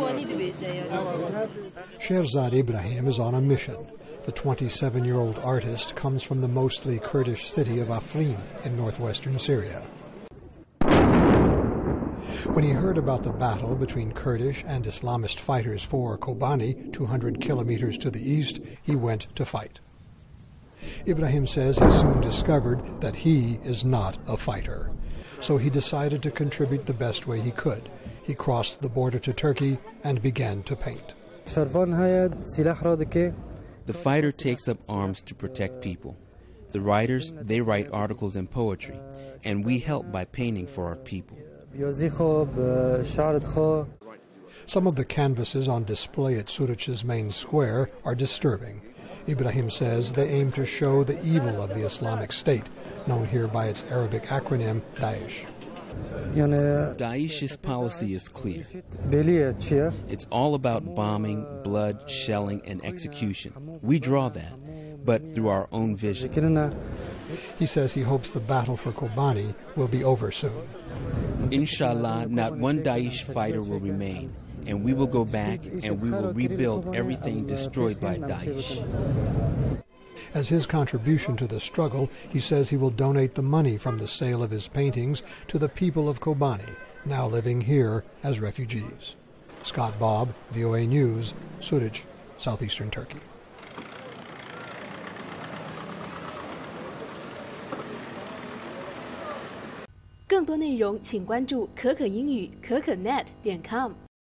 Sherzad Ibrahim is on a mission. The 27-year-old artist comes from the mostly Kurdish city of Afrin in northwestern Syria. When he heard about the battle between Kurdish and Islamist fighters for Kobani, 200 kilometers to the east, he went to fight. Ibrahim says he soon discovered that he is not a fighter. So he decided to contribute the best way he could. He crossed the border to Turkey and began to paint. The fighter takes up arms to protect people. The writers, they write articles and poetry, and we help by painting for our people. Some of the canvases on display at Suruç's main square are disturbing. Ibrahim says they aim to show the evil of the Islamic State, known here by its Arabic acronym Daesh. Daesh's policy is clear. It's all about bombing, blood, shelling, and execution. We draw that, but through our own vision. He says he hopes the battle for Kobani will be over soon. Inshallah, not one Daesh fighter will remain, and we will go back and we will rebuild everything destroyed by Daesh. As his contribution to the struggle, he says he will donate the money from the sale of his paintings to the people of Kobani, now living here as refugees. Scott Bobb, VOA News, Suruç, southeastern Turkey. 更多内容请关注可可英语可可net.com。